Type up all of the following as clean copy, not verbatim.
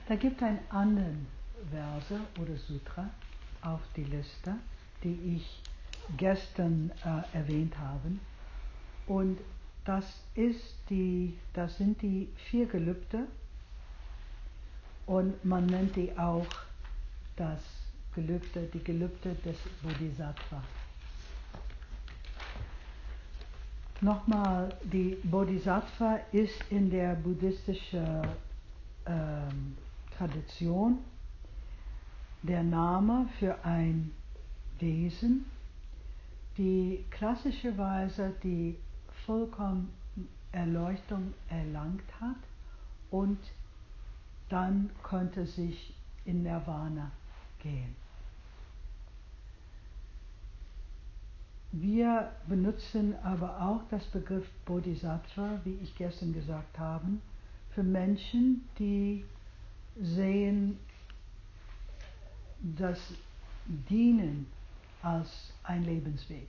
Da gibt es einen anderen Verse oder Sutra auf die Liste, die ich gestern erwähnt habe. Und das sind die 4 Gelübde und man nennt die auch die Gelübde des Bodhisattva. Nochmal, die Bodhisattva ist in der buddhistischen Tradition der Name für ein Wesen, die klassischerweise die vollkommene Erleuchtung erlangt hat und dann konnte sich in Nirvana gehen. Wir benutzen aber auch das Begriff Bodhisattva, wie ich gestern gesagt habe, für Menschen, die sehen das Dienen als ein Lebensweg.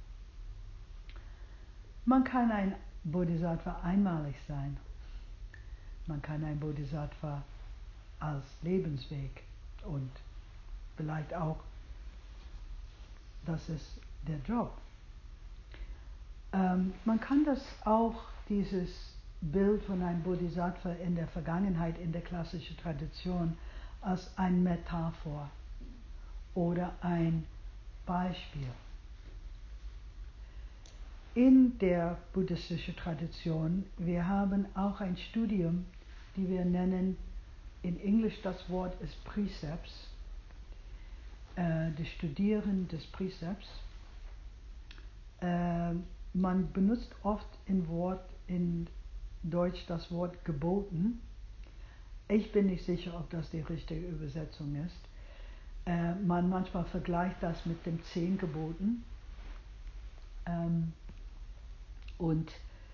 Man kann ein Bodhisattva einmalig sein. Man kann ein Bodhisattva als Lebensweg und vielleicht auch, das ist der Job. Man kann das auch, dieses Bild von einem Bodhisattva in der Vergangenheit, in der klassischen Tradition, als eine Metapher oder ein Beispiel. In der buddhistischen Tradition, wir haben auch ein Studium, die wir nennen, in Englisch das Wort ist Precepts, das Studieren des Precepts. Man benutzt oft in Deutsch das Wort geboten. Ich bin nicht sicher, ob das die richtige Übersetzung ist. Man manchmal vergleicht das mit den 10 Geboten. Und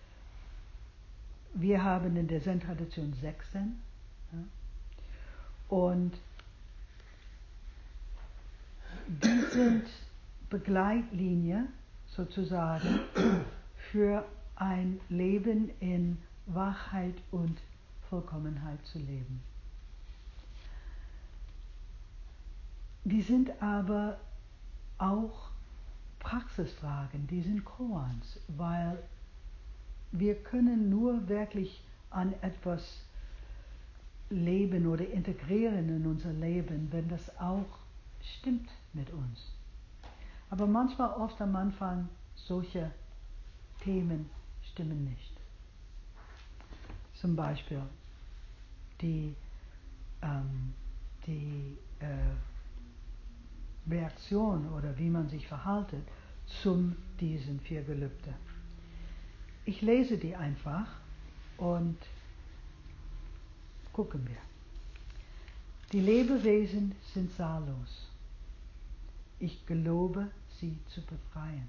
wir haben in der Zen-Tradition 16. Ja? Und die sind Begleitlinie sozusagen für ein Leben in Wachheit und Vollkommenheit zu leben. Die sind aber auch Praxisfragen, die sind Koans, weil wir können nur wirklich an etwas leben oder integrieren in unser Leben, wenn das auch stimmt mit uns. Aber manchmal, oft am Anfang, solche Themen stimmen nicht. Zum Beispiel die Reaktion oder wie man sich verhaltet zu diesen 4 Gelübde. Ich lese die einfach und gucken wir. Die Lebewesen sind zahllos. Ich gelobe, sie zu befreien.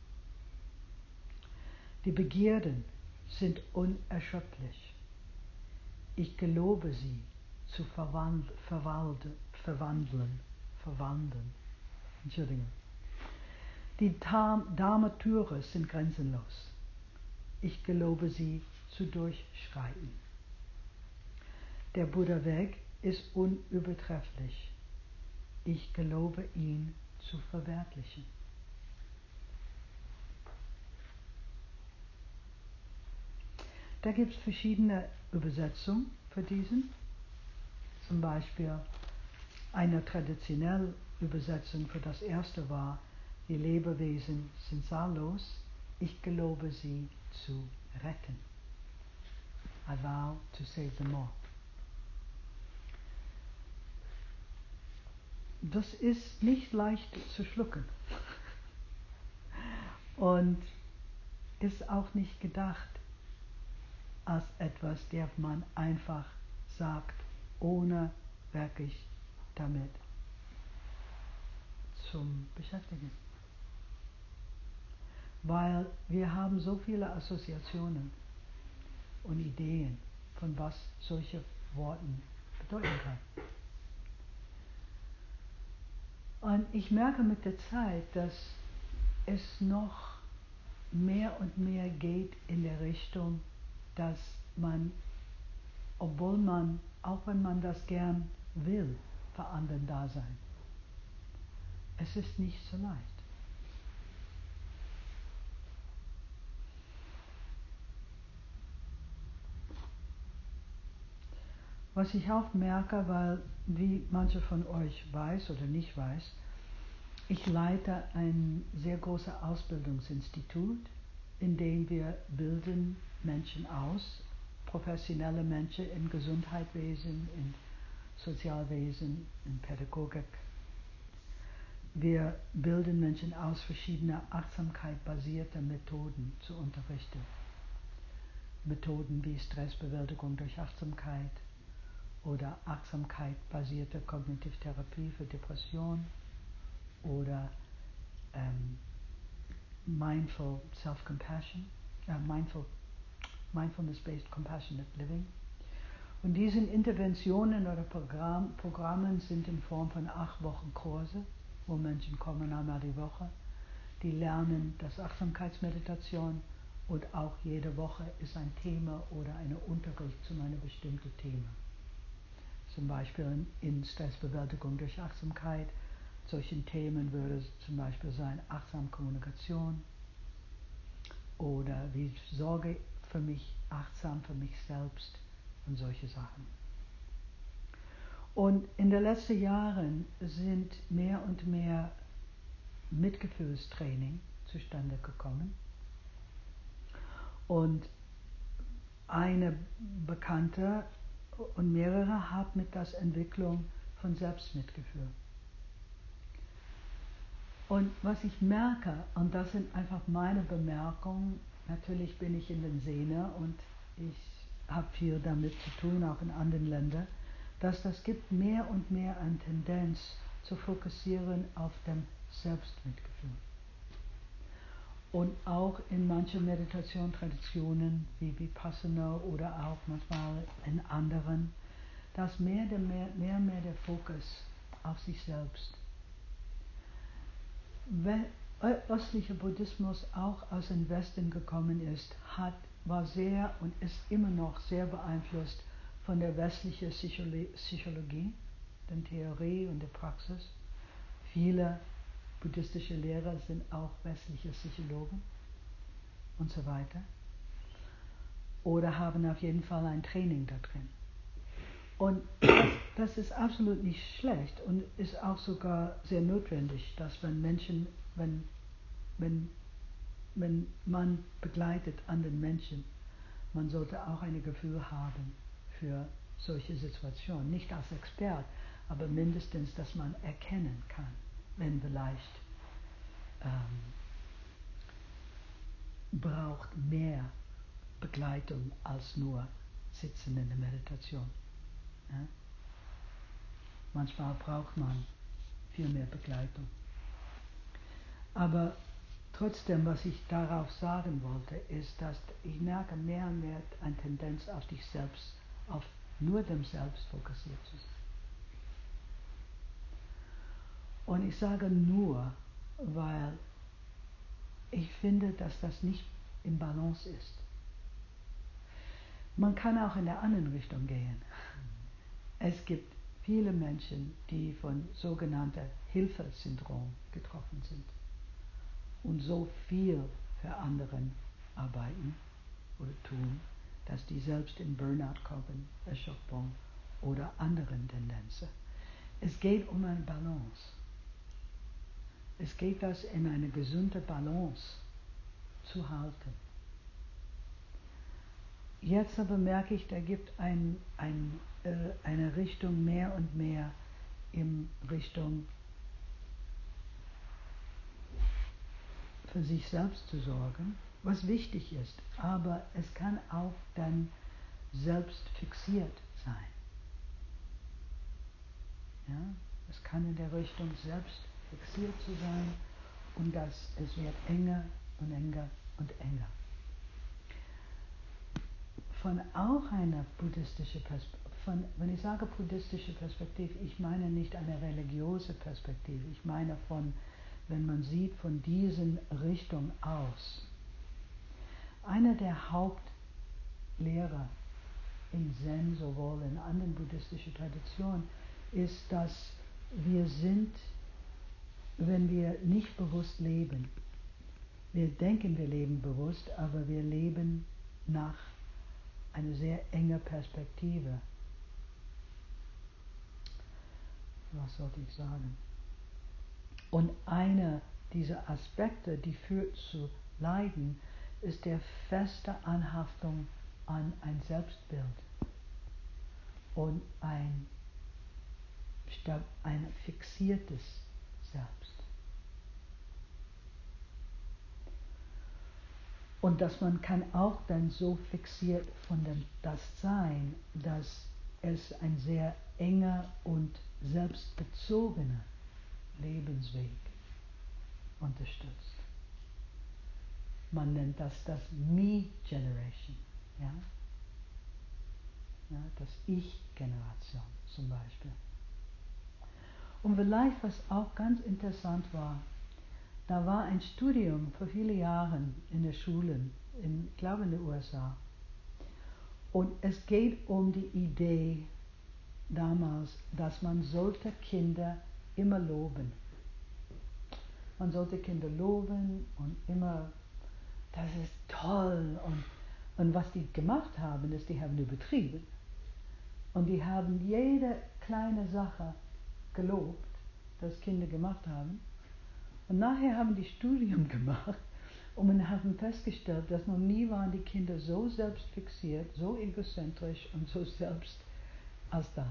Die Begierden sind unerschöpflich. Ich gelobe sie zu verwandeln. Entschuldigung. Die Dharma-Türe sind grenzenlos. Ich gelobe sie zu durchschreiten. Der Buddha-Weg ist unübertrefflich. Ich gelobe ihn zu verwirklichen. Da gibt es verschiedene Übersetzungen für diesen. Zum Beispiel eine traditionelle Übersetzung für das erste war, die Lebewesen sind zahllos, ich gelobe sie zu retten. I vow to save them all. Das ist nicht leicht zu schlucken und ist auch nicht gedacht als etwas, das man einfach sagt, ohne wirklich damit zu beschäftigen. Weil wir haben so viele Assoziationen und Ideen, von was solche Worte bedeuten können. Und ich merke mit der Zeit, dass es noch mehr und mehr geht in der Richtung, dass man, obwohl man auch wenn man das gern will, für anderen da sein. Es ist nicht so leicht. Was ich auch merke, weil, wie manche von euch weiß oder nicht weiß, ich leite ein sehr großes Ausbildungsinstitut, in dem wir bilden Menschen aus, professionelle Menschen im Gesundheitswesen, im Sozialwesen, in Pädagogik. Wir bilden Menschen aus, verschiedene achtsamkeitbasierte Methoden zu unterrichten. Methoden wie Stressbewältigung durch Achtsamkeit oder achtsamkeitbasierte Kognitivtherapie für Depression oder Mindful Self-Compassion, Mindfulness-Based Compassionate Living. Und diese Interventionen oder Programme sind in Form von 8 Wochen Kurse, wo Menschen kommen einmal die Woche. Die lernen das Achtsamkeitsmeditation und auch jede Woche ist ein Thema oder eine Unterricht zu einem bestimmten Thema. Zum Beispiel in Stressbewältigung durch Achtsamkeit. Solchen Themen würde es zum Beispiel sein achtsame Kommunikation oder wie sorge für mich achtsam für mich selbst und solche Sachen. Und in den letzten Jahren sind mehr und mehr Mitgefühlstraining zustande gekommen. Und eine Bekannte und mehrere haben mit der Entwicklung von Selbstmitgefühl. Und was ich merke, und das sind einfach meine Bemerkungen, natürlich bin ich in den Szene und ich habe viel damit zu tun, auch in anderen Ländern, dass das gibt mehr und mehr eine Tendenz zu fokussieren auf dem Selbstmitgefühl. Und auch in manchen Meditationstraditionen wie Vipassana oder auch manchmal in anderen, dass mehr der Fokus auf sich selbst. Östlicher Buddhismus auch aus dem Westen gekommen ist, war sehr und ist immer noch sehr beeinflusst von der westlichen Psychologie, der Theorie und der Praxis. Viele buddhistische Lehrer sind auch westliche Psychologen und so weiter. Oder haben auf jeden Fall ein Training da drin. Und das ist absolut nicht schlecht und ist auch sogar sehr notwendig, dass wenn Menschen, wenn man begleitet andere Menschen, man sollte auch ein Gefühl haben für solche Situationen. Nicht als Expert, aber mindestens, dass man erkennen kann, wenn vielleicht braucht mehr Begleitung als nur Sitzen in der Meditation. Ja? Manchmal braucht man viel mehr Begleitung. Aber trotzdem, was ich darauf sagen wollte, ist, dass ich merke mehr und mehr eine Tendenz auf dich selbst, auf nur dem Selbst fokussiert zu sein. Und ich sage nur, weil ich finde, dass das nicht im Balance ist. Man kann auch in der anderen Richtung gehen. Es gibt viele Menschen, die von sogenannten Hilfesyndrom getroffen sind und so viel für anderen arbeiten oder tun, dass die selbst in Burnout kommen, Erschöpfung oder anderen Tendenzen. Es geht um eine Balance. Es geht das in eine gesunde Balance zu halten. Jetzt aber merke ich, da gibt eine Richtung mehr und mehr in Richtung für sich selbst zu sorgen, was wichtig ist, aber es kann auch dann selbst fixiert sein. Ja? Es kann in der Richtung selbst fixiert zu sein und es wird enger und enger und enger. Von auch einer buddhistischen Perspektive, wenn ich sage buddhistische Perspektive, ich meine nicht eine religiöse Perspektive, ich meine wenn man sieht von diesen Richtung aus. Einer der Hauptlehrer in Zen, sowohl in anderen buddhistischen Traditionen, ist, dass wir sind, wenn wir nicht bewusst leben. Wir denken, wir leben bewusst, aber wir leben nach einer sehr engen Perspektive. Was sollte ich sagen? Und einer dieser Aspekte, die führt zu Leiden, ist der feste Anhaftung an ein Selbstbild und ein fixiertes Selbst. Und dass man kann auch dann so fixiert von dem das sein, dass es ein sehr enger und selbstbezogener Lebensweg unterstützt. Man nennt das Me-Generation, ja? Ja, das Ich-Generation zum Beispiel. Und vielleicht, was auch ganz interessant war, da war ein Studium vor vielen Jahren in der Schule, ich glaube in den USA. Und es geht um die Idee damals, dass man sollte Kinder immer loben. Man sollte Kinder loben und immer, das ist toll. Und was die gemacht haben, ist, die haben übertrieben. Und die haben jede kleine Sache gelobt, das Kinder gemacht haben. Und nachher haben die Studium gemacht und man haben festgestellt, dass noch nie waren die Kinder so selbstfixiert, so egozentrisch und so selbst als da.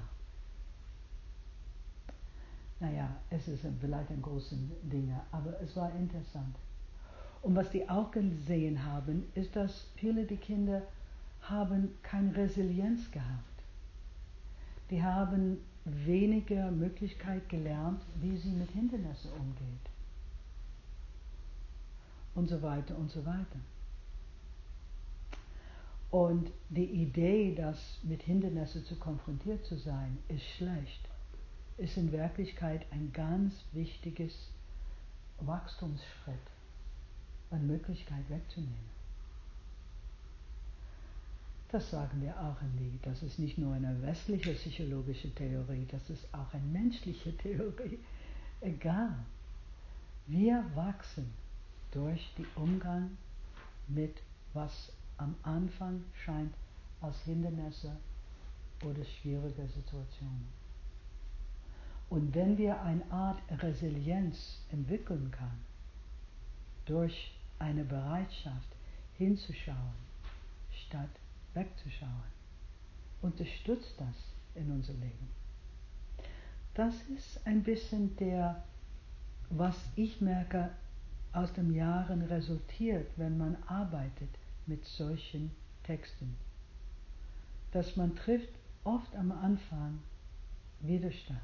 Naja, es ist vielleicht ein großes Ding, aber es war interessant. Und was die auch gesehen haben, ist, dass viele der Kinder haben keine Resilienz gehabt. Die haben weniger Möglichkeit gelernt, wie sie mit Hindernissen umgeht. Und so weiter und so weiter. Und die Idee, dass mit Hindernissen zu konfrontiert zu sein, ist schlecht, ist in Wirklichkeit ein ganz wichtiges Wachstumsschritt, eine Möglichkeit wegzunehmen. Das sagen wir auch in Lee. Das ist nicht nur eine westliche psychologische Theorie, das ist auch eine menschliche Theorie. Egal. Wir wachsen durch den Umgang mit, was am Anfang scheint als Hindernisse oder schwierige Situationen. Und wenn wir eine Art Resilienz entwickeln können, durch eine Bereitschaft hinzuschauen, statt wegzuschauen, unterstützt das in unser Leben. Das ist ein bisschen was ich merke, aus den Jahren resultiert, wenn man arbeitet mit solchen Texten. Dass man trifft oft am Anfang Widerstand.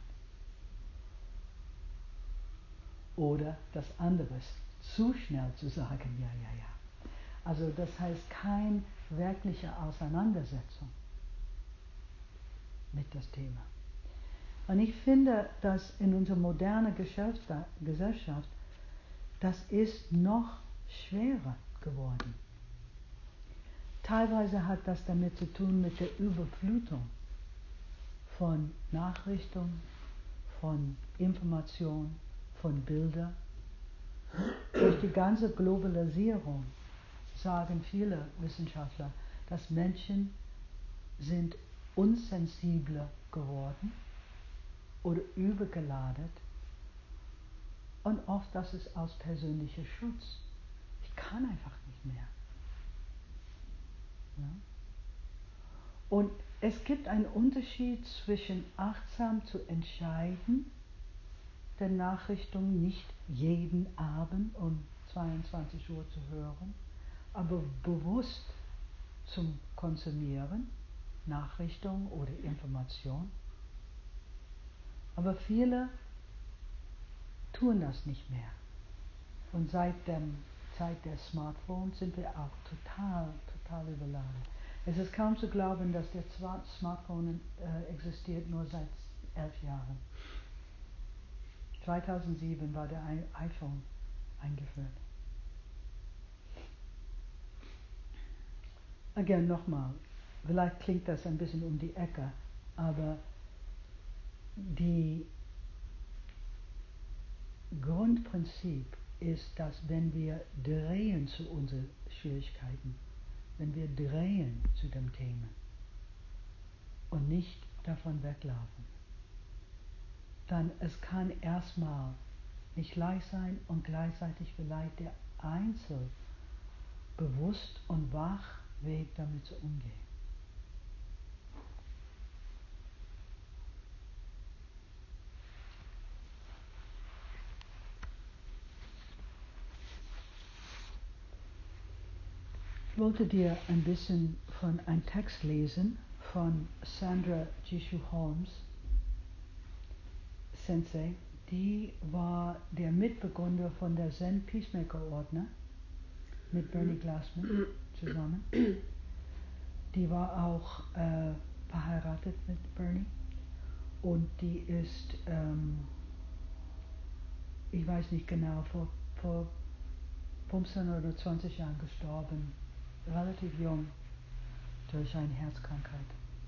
Oder das andere, zu schnell zu sagen, ja, ja, ja. Also das heißt keine wirkliche Auseinandersetzung mit das Thema. Und ich finde, dass in unserer modernen Gesellschaft, das ist noch schwerer geworden. Teilweise hat das damit zu tun mit der Überflutung von Nachrichten, von Informationen, von Bildern. Durch die ganze Globalisierung sagen viele Wissenschaftler, dass Menschen sind unsensibler geworden oder übergeladen und oft das ist aus persönlicher Schutz. Ich kann einfach nicht mehr. Ja? Und es gibt einen Unterschied zwischen achtsam zu entscheiden, der Nachrichten nicht jeden Abend um 22 Uhr zu hören, aber bewusst zum Konsumieren, Nachrichten oder Information. Aber viele tun das nicht mehr. Und seit der Smartphones sind wir auch total überladen. Es ist kaum zu glauben, dass der Smartphone existiert nur seit 11 Jahren. 2007 war der iPhone eingeführt. Again, nochmal. vielleicht klingt das ein bisschen um die Ecke, aber die Grundprinzip ist, dass wenn wir drehen zu unseren Schwierigkeiten, wenn wir drehen zu dem Thema und nicht davon weglaufen, dann es kann erstmal nicht leicht sein und gleichzeitig vielleicht der Einzel bewusst und wach Weg damit zu umgehen. Ich wollte dir ein bisschen von einem Text lesen von Sandra Jishu Holmes, Sensei. Die war der Mitbegründer von der Zen Peacemaker Ordner mit Bernie Glassman zusammen. Die war auch verheiratet mit Bernie und die ist, ich weiß nicht genau, vor 15 oder 20 Jahren gestorben, relativ jung, durch eine Herzkrankheit.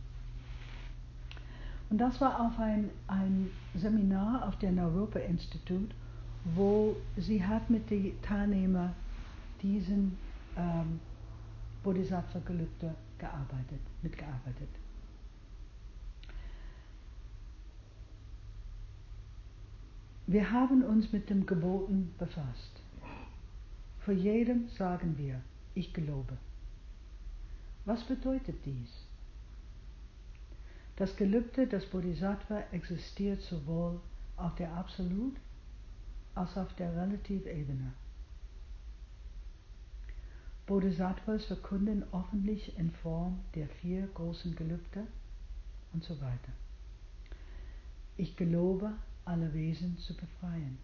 Und das war auf ein Seminar auf dem Naropa Institute, wo sie hat mit den Teilnehmern diesen Bodhisattva-Gelübde mitgearbeitet. Wir haben uns mit dem Geboten befasst. Vor jedem sagen wir, ich gelobe. Was bedeutet dies? Das Gelübde des Bodhisattva existiert sowohl auf der Absolut- als auf der Relativebene. Bodhisattvas verkünden öffentlich in Form der 4 großen Gelübde und so weiter. Ich gelobe, alle Wesen zu befreien.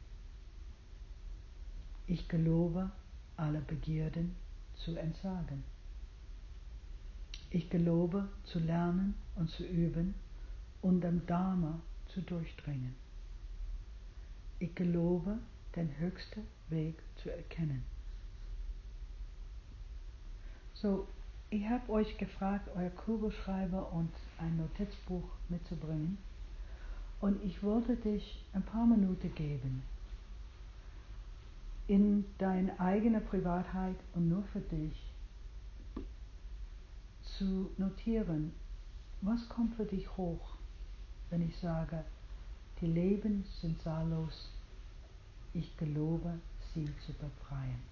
Ich gelobe, alle Begierden zu entsagen. Ich gelobe, zu lernen und zu üben und dem Dharma zu durchdringen. Ich gelobe, den höchsten Weg zu erkennen. So, ich habe euch gefragt, euer Kugelschreiber und ein Notizbuch mitzubringen. Und ich wollte dich ein paar Minuten geben, in deine eigene Privatheit und nur für dich zu notieren, was kommt für dich hoch, wenn ich sage, die Leben sind zahllos, ich gelobe, sie zu befreien.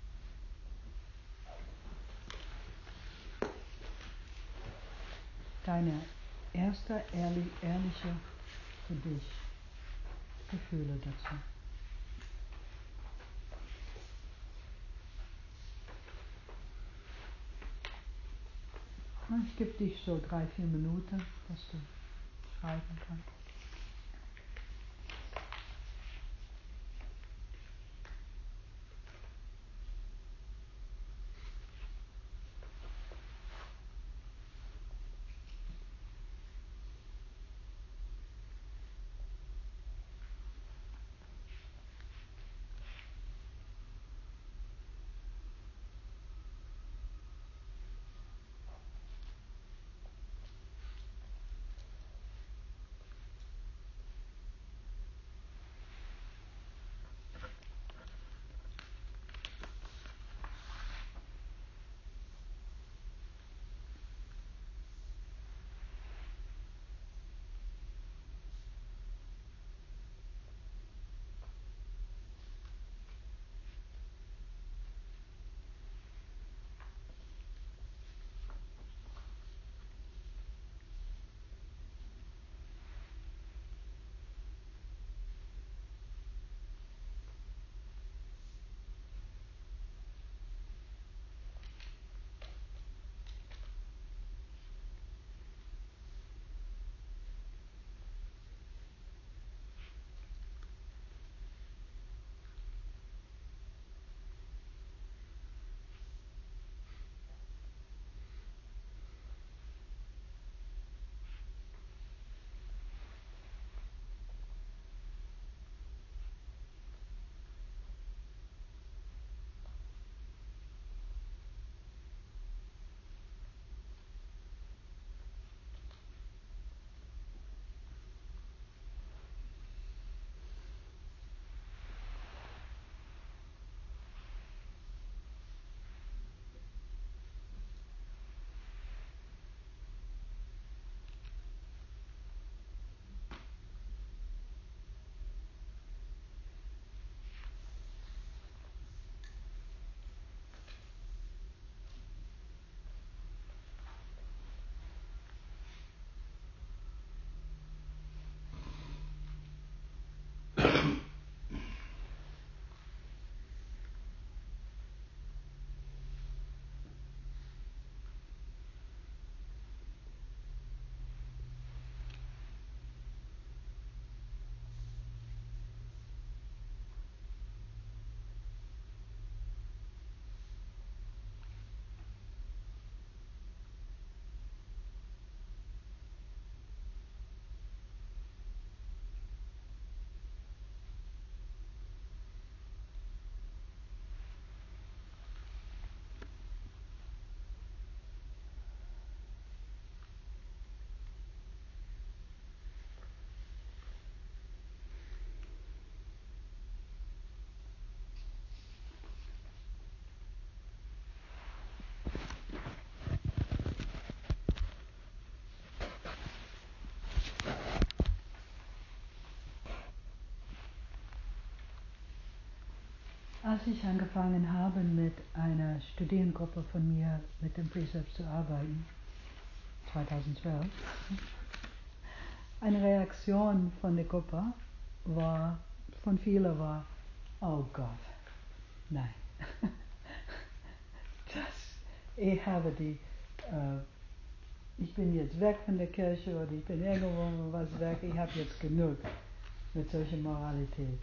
Deine erste ehrliche für dich Gefühle dazu. Ich gebe dich so 3-4 Minuten, dass du schreiben kannst. als ich angefangen habe, mit einer Studiengruppe von mir mit den Precepts zu arbeiten, 2012, eine Reaktion von der Gruppe von vielen war, oh Gott, nein, ich bin jetzt weg von der Kirche oder ich bin irgendwo was weg, ich habe jetzt genug mit solcher Moralität.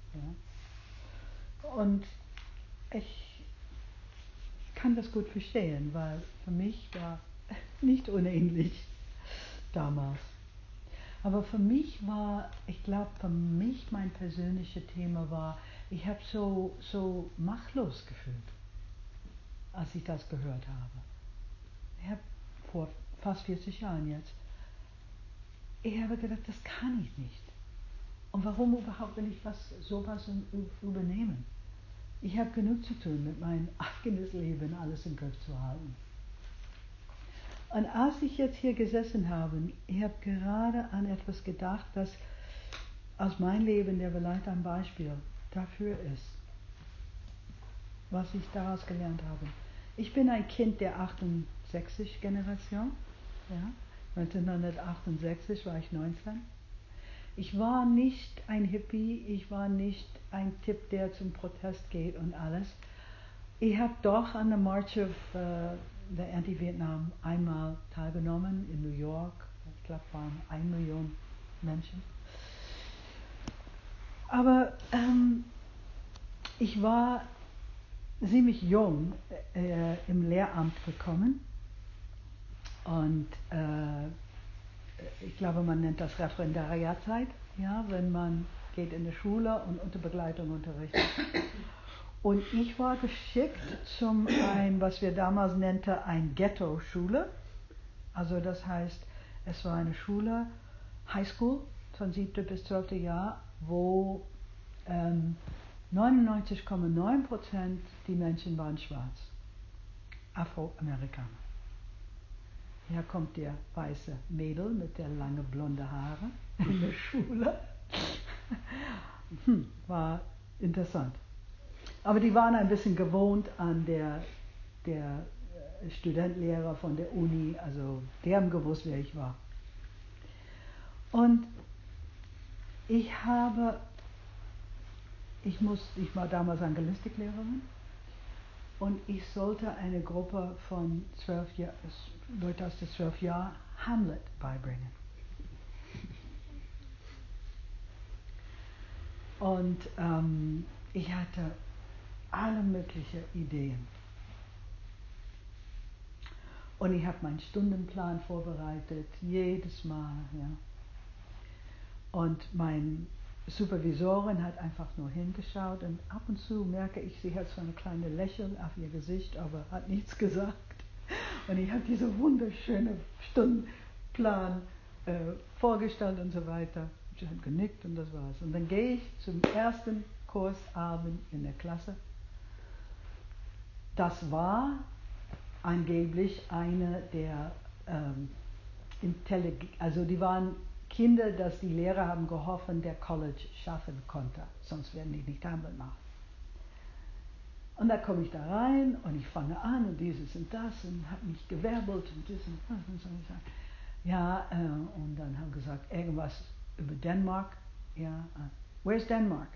Ja? Und ich kann das gut verstehen, weil für mich war nicht unähnlich damals. Aber für mich für mich mein persönliches Thema war, ich habe so machtlos gefühlt, als ich das gehört habe. Ich habe vor fast 40 Jahren jetzt, ich habe gedacht, das kann ich nicht. Und warum überhaupt will ich sowas übernehmen? Ich habe genug zu tun, mit meinem eigenes Leben alles im Griff zu halten. Und als ich jetzt hier gesessen habe, ich habe gerade an etwas gedacht, das aus meinem Leben der vielleicht ein Beispiel dafür ist, was ich daraus gelernt habe. Ich bin ein Kind der 68-Generation. Ja? 1968 war ich 19. Ich war nicht ein Hippie, ich war nicht ein Typ, der zum Protest geht und alles. Ich habe doch an der March of der Anti-Vietnam einmal teilgenommen in New York. Ich glaube, es waren 1 Million Menschen. Aber ich war ziemlich jung im Lehramt gekommen und ich glaube, man nennt das Referendariatzeit, ja, wenn man geht in die Schule und unter Begleitung unterrichtet. Und ich war geschickt was wir damals nannten, ein Ghetto-Schule. Also das heißt, es war eine Schule, Highschool, von 7. bis 12. Jahr, wo 99,9% die Menschen waren schwarz, Afroamerikaner. Hier kommt der weiße Mädel mit der langen blonden Haare in der Schule. War interessant. Aber die waren ein bisschen gewohnt an der Studentenlehrer von der Uni, also die haben gewusst, wer ich war. Und ich war damals Angelistiklehrerin und ich sollte eine Gruppe von Leute aus der 12 Jahren Hamlet beibringen. Und ich hatte alle möglichen Ideen. Und ich habe meinen Stundenplan vorbereitet, jedes Mal. Ja. Und meine Supervisorin hat einfach nur hingeschaut und ab und zu merke ich, sie hat so ein kleines Lächeln auf ihr Gesicht, aber hat nichts gesagt. Und ich habe diesen wunderschönen Stundenplan vorgestellt und so weiter. Sie hat genickt und das war's. Und dann gehe ich zum ersten Kursabend in der Klasse. Das war angeblich eine der also die waren Kinder, dass die Lehrer haben gehofft, der College schaffen konnte, sonst werden die nicht Hamlet machen. Und da komme ich da rein und ich fange an und dieses und das und habe mich gewerbelt und das und das und so. Und ich ja, und dann haben gesagt, irgendwas über Dänemark. Ja, where's Denmark?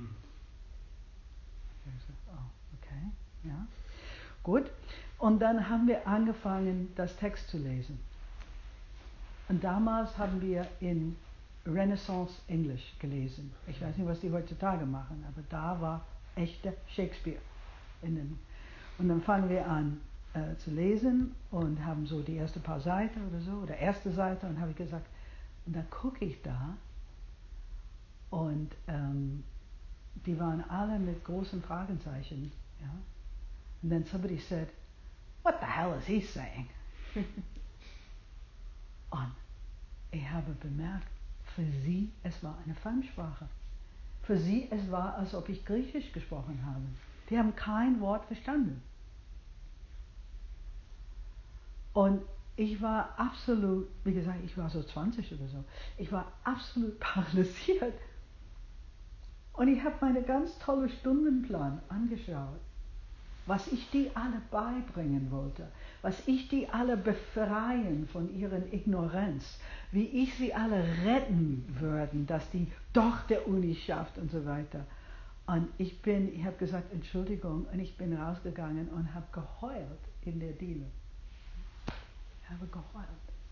Ich habe gesagt, oh, okay, ja, gut. Und dann haben wir angefangen, das Text zu lesen. Und damals haben wir in Renaissance Englisch gelesen. Ich weiß nicht, was die heutzutage machen, aber da war echter Shakespeare. Und dann fangen wir an zu lesen und haben so die ersten paar Seiten oder so, oder erste Seite, und habe ich gesagt, und dann gucke ich da und die waren alle mit großen Fragezeichen. Ja? And then somebody said, what the hell is he saying? Und ich habe bemerkt, für sie, es war eine Fremdsprache. Für sie, es war, als ob ich Griechisch gesprochen habe. Die haben kein Wort verstanden. Und ich war absolut, wie gesagt, ich war so 20 oder so, ich war absolut paralysiert. Und ich habe meinen ganz tollen Stundenplan angeschaut, was ich die alle beibringen wollte, was ich die alle befreien von ihren Ignoranz, wie ich sie alle retten würde, dass die doch der Uni schafft und so weiter. Und ich habe gesagt, Entschuldigung, und ich bin rausgegangen und habe geheult in der Diele. Ich habe geheult.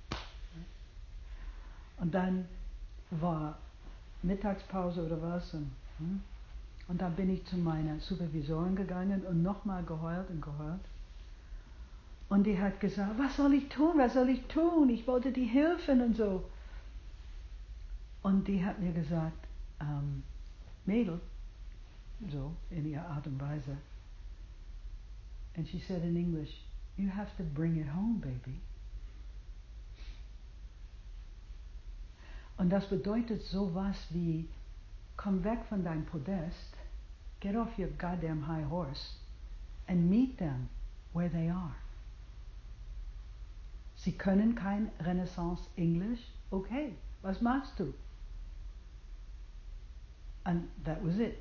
Und dann war Mittagspause oder was. Und dann bin ich zu meiner Supervisorin gegangen und nochmal geheult und geheult. Und die hat gesagt, was soll ich tun, was soll ich tun? Ich wollte dir helfen und so. Und die hat mir gesagt, Mädel, so in ihrer Art und Weise. And she said in English, you have to bring it home, baby. Und das bedeutet sowas wie, komm weg von deinem Podest, get off your goddamn high horse and meet them where they are. Sie können kein Renaissance-Englisch, okay, was machst du? And that was it.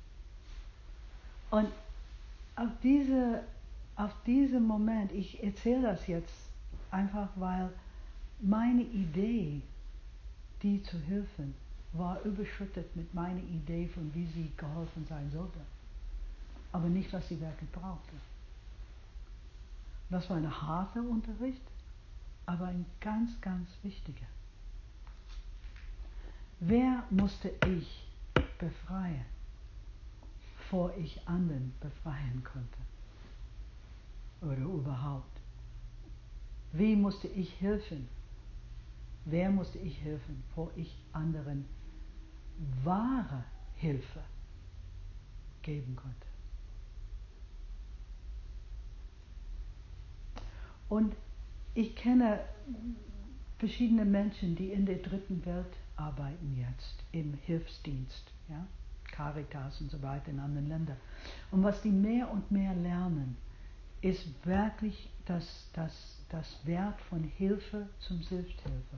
Und auf diesen Moment, ich erzähle das jetzt einfach, weil meine Idee, die zu helfen, war überschüttet mit meiner Idee von wie sie geholfen sein sollte. Aber nicht, was sie wirklich brauchte. Das war ein harter Unterricht, aber ein ganz, ganz wichtiger. Wer musste ich befreien, bevor ich anderen befreien konnte? Oder überhaupt? Wie musste ich helfen? Wer musste ich helfen, bevor ich anderen wahre Hilfe geben konnte? Und ich kenne verschiedene Menschen, die in der dritten Welt arbeiten jetzt, im Hilfsdienst, ja? Caritas und so weiter in anderen Ländern. Und was die mehr und mehr lernen, ist wirklich das Wert von Hilfe zum Selbsthilfe.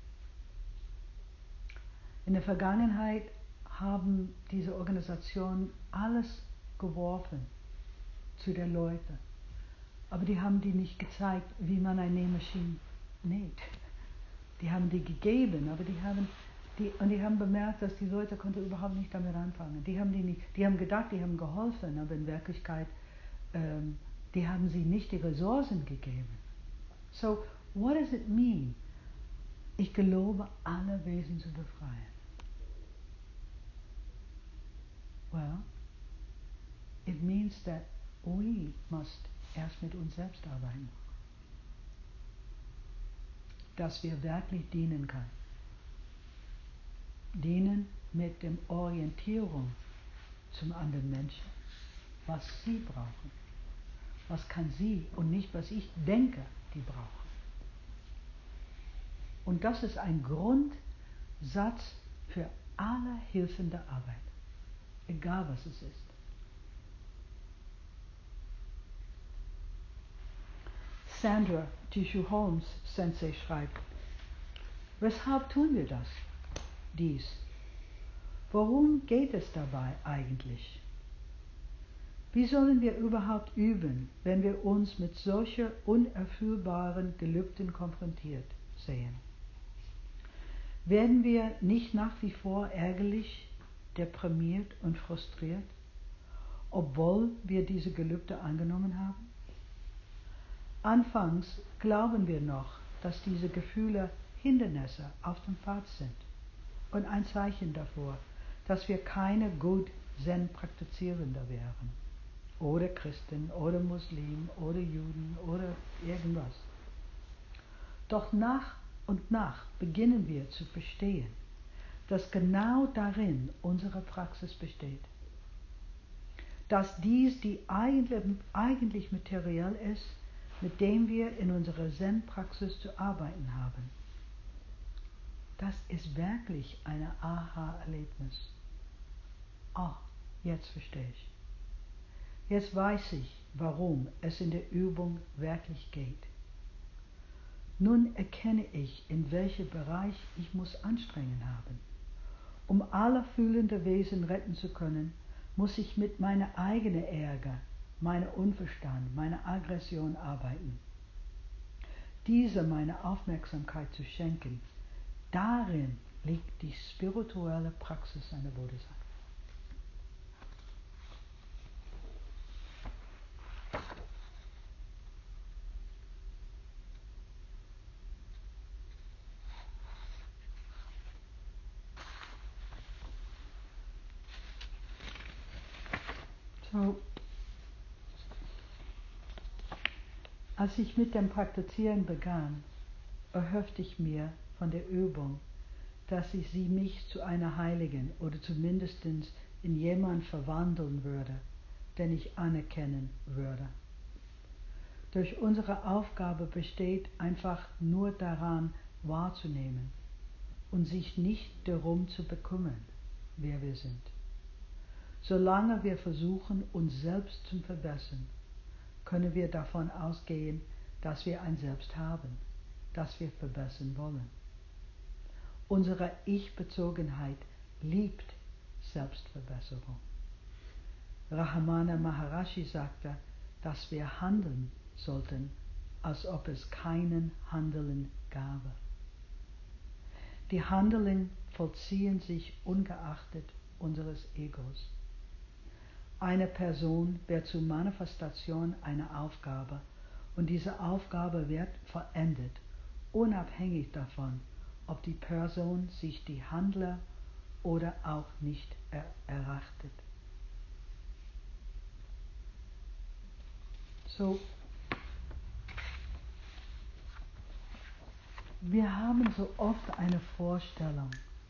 In der Vergangenheit haben diese Organisationen alles geworfen zu den Leuten. Aber die haben die nicht gezeigt, wie man eine Nähmaschine näht. Die haben die gegeben, aber die haben bemerkt, dass die Leute konnten überhaupt nicht damit anfangen. Die haben gedacht, die haben geholfen, aber in Wirklichkeit, die haben sie nicht die Ressourcen gegeben. So, what does it mean? Ich gelobe, alle Wesen zu befreien. Well, it means that we must erst mit uns selbst arbeiten. Dass wir wirklich dienen können. Dienen mit der Orientierung zum anderen Menschen. Was sie brauchen. Was kann sie und nicht, was ich denke, die brauchen. Und das ist ein Grundsatz für alle hilfende Arbeit. Egal was es ist. Sandra Tishu Holmes Sensei schreibt, weshalb tun wir das? Dies. Worum geht es dabei eigentlich? Wie sollen wir überhaupt üben, wenn wir uns mit solcher unerfüllbaren Gelübden konfrontiert sehen? Werden wir nicht nach wie vor ärgerlich, deprimiert und frustriert, obwohl wir diese Gelübde angenommen haben? Anfangs glauben wir noch, dass diese Gefühle Hindernisse auf dem Pfad sind und ein Zeichen davor, dass wir keine gut Zen-Praktizierende wären. Oder Christen, oder Muslim, oder Juden, oder irgendwas. Doch nach und nach beginnen wir zu verstehen, dass genau darin unsere Praxis besteht. Dass dies die eigentlich materiell ist, mit dem wir in unserer Zen-Praxis zu arbeiten haben. Das ist wirklich ein Aha-Erlebnis. Ah, jetzt verstehe ich. Jetzt weiß ich, warum es in der Übung wirklich geht. Nun erkenne ich, in welchem Bereich ich muss Anstrengung haben, Um alle fühlende Wesen retten zu können, muss ich mit meiner eigenen Ärger, meinem Unverstand, meiner Aggression arbeiten. Diese meine Aufmerksamkeit zu schenken, darin liegt die spirituelle Praxis einer Bodhisattva. So, als ich mit dem Praktizieren begann, erhoffte ich mir von der Übung, dass sie mich zu einer Heiligen oder zumindest in jemand verwandeln würde, den ich anerkennen würde. Durch unsere Aufgabe besteht einfach nur daran, wahrzunehmen und sich nicht darum zu bekümmern, wer wir sind. Solange wir versuchen, uns selbst zu verbessern, können wir davon ausgehen, dass wir ein Selbst haben, das wir verbessern wollen. Unsere Ich-Bezogenheit liebt Selbstverbesserung. Rahamana Maharishi sagte, dass wir handeln sollten, als ob es keinen Handeln gäbe. Die Handlungen vollziehen sich ungeachtet unseres Egos. Eine Person wird zur Manifestation einer Aufgabe und diese Aufgabe wird verändert, unabhängig davon, ob die Person sich die Handler oder auch nicht erachtet. So, wir haben so oft eine Vorstellung,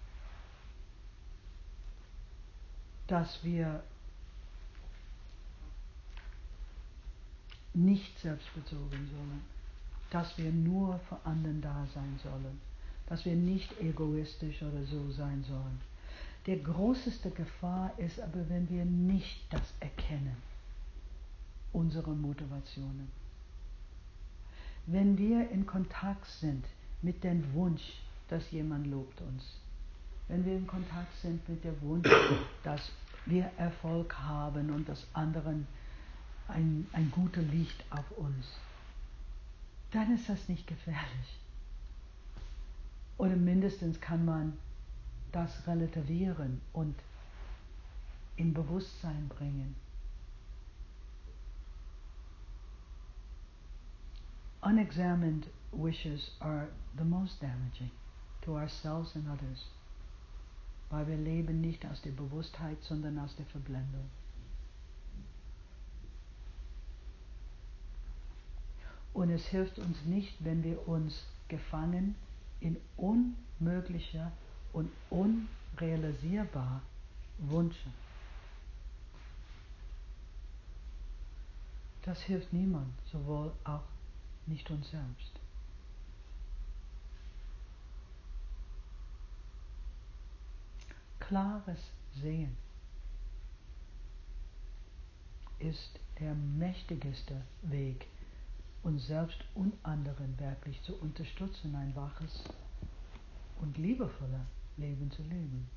dass wir nicht selbstbezogen sollen, dass wir nur für anderen da sein sollen, dass wir nicht egoistisch oder so sein sollen. Die größte Gefahr ist aber, wenn wir nicht das erkennen, unsere Motivationen. Wenn wir in Kontakt sind mit dem Wunsch, dass jemand lobt uns, wenn wir in Kontakt sind mit dem Wunsch, dass wir Erfolg haben und dass anderen ein gutes Licht auf uns, dann ist das nicht gefährlich. Oder mindestens kann man das relativieren und in Bewusstsein bringen. Unexamined wishes are the most damaging to ourselves and others, weil wir leben nicht aus der Bewusstheit, sondern aus der Verblendung. Und es hilft uns nicht, wenn wir uns gefangen in unmögliche und unrealisierbare Wünsche. Das hilft niemand, sowohl auch nicht uns selbst. Klares Sehen ist der mächtigste Weg, uns selbst und anderen wirklich zu unterstützen, ein waches und liebevolles Leben zu leben.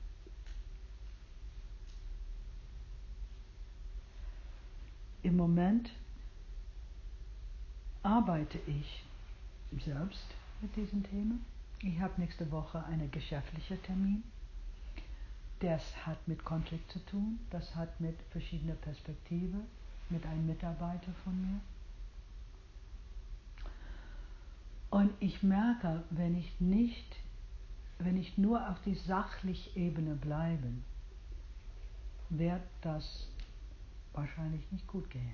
Im Moment arbeite ich selbst mit diesem Thema. Ich habe nächste Woche einen geschäftlichen Termin. Das hat mit Konflikt zu tun, das hat mit verschiedener Perspektiven, mit einem Mitarbeiter von mir. Und ich merke, wenn ich nur auf die sachliche Ebene bleibe, wird das wahrscheinlich nicht gut gehen.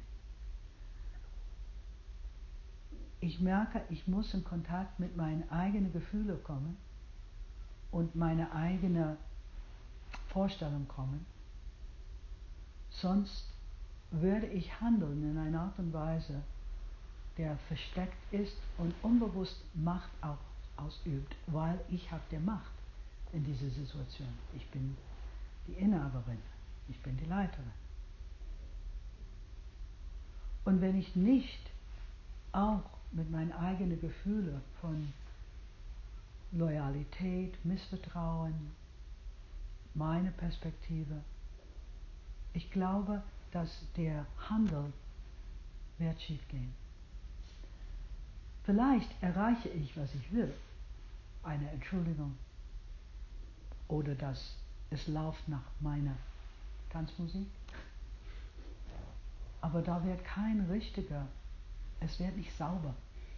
Ich merke, ich muss in Kontakt mit meinen eigenen Gefühlen kommen und meine eigene Vorstellung kommen. Sonst würde ich handeln in einer Art und Weise, der versteckt ist und unbewusst Macht auch ausübt, weil ich habe die Macht in dieser Situation. Ich bin die Inhaberin, ich bin die Leiterin. Und wenn ich nicht auch mit meinen eigenen Gefühlen von Loyalität, Missvertrauen, meine Perspektive. Ich glaube, dass der Handel wird schief gehen. Vielleicht erreiche ich, was ich will, eine Entschuldigung oder dass es läuft nach meiner Tanzmusik. Aber da wird kein richtiger, es wird nicht sauber.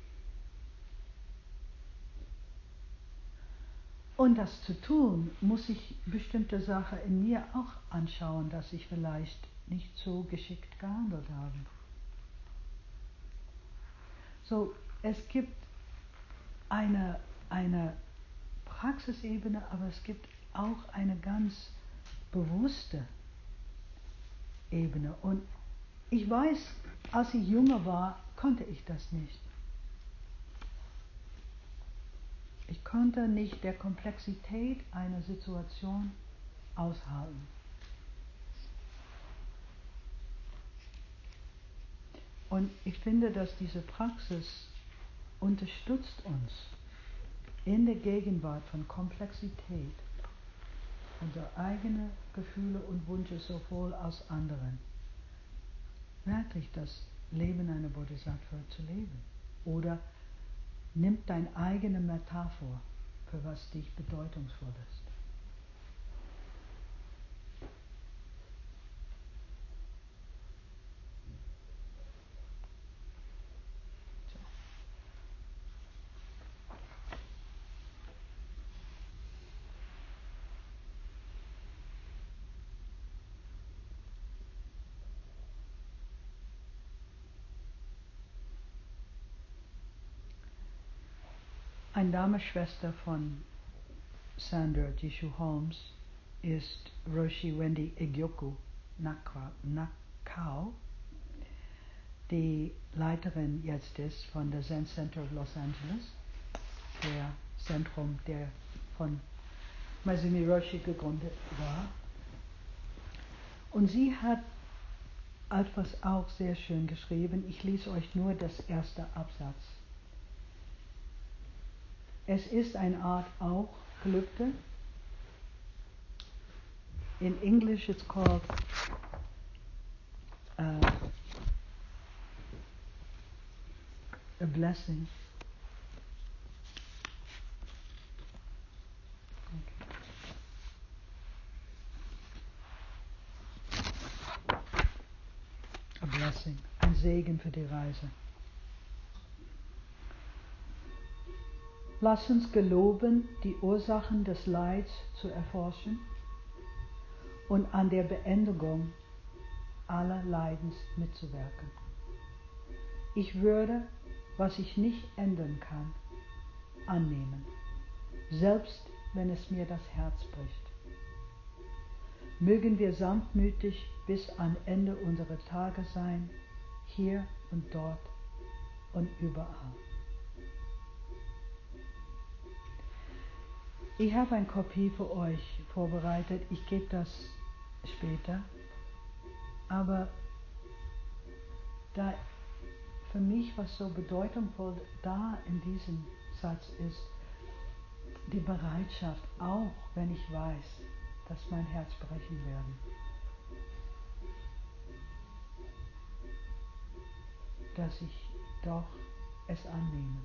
Und das zu tun, muss ich bestimmte Sachen in mir auch anschauen, dass ich vielleicht nicht so geschickt gehandelt habe. So, es gibt eine Praxisebene, aber es gibt auch eine ganz bewusste Ebene. Und ich weiß, als ich jünger war, konnte ich das nicht. Ich konnte nicht der Komplexität einer Situation aushalten. Und ich finde, dass diese Praxis unterstützt uns in der Gegenwart von Komplexität, unsere eigenen Gefühle und Wünsche sowohl als anderen, wirklich das Leben einer Bodhisattva zu leben. Oder nimm deine eigene Metapher, für was dich bedeutungsvoll ist. So. Eine Dame-Schwester von Sandra Jishu Holmes ist Roshi Wendy Egyoku Nakao, die Leiterin jetzt ist von der Zen Center of Los Angeles, der Zentrum, der von Maezumi Roshi gegründet war. Und sie hat etwas auch sehr schön geschrieben. Ich lese euch nur das erste Absatz. Es ist eine Art auch Gelübde. In English it's called a blessing. Okay. A blessing. Ein Segen für die Reise. Lass uns geloben, die Ursachen des Leids zu erforschen und an der Beendigung aller Leidens mitzuwirken. Ich würde, was ich nicht ändern kann, annehmen, selbst wenn es mir das Herz bricht. Mögen wir sanftmütig bis am Ende unserer Tage sein, hier und dort und überall. Ich habe eine Kopie für euch vorbereitet, ich gebe das später, aber da für mich was so bedeutungsvoll da in diesem Satz ist, die Bereitschaft, auch wenn ich weiß, dass mein Herz brechen werde, dass ich doch es annehme.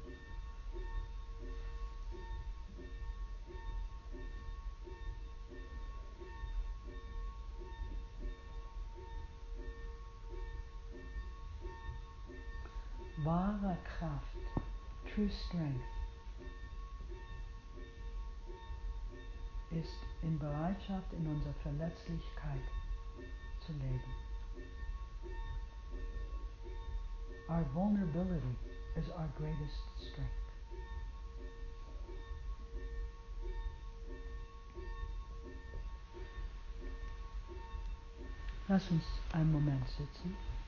Wahre Kraft, true strength, ist in Bereitschaft, in unserer Verletzlichkeit zu leben. Our vulnerability is our greatest strength. Lass uns einen Moment sitzen.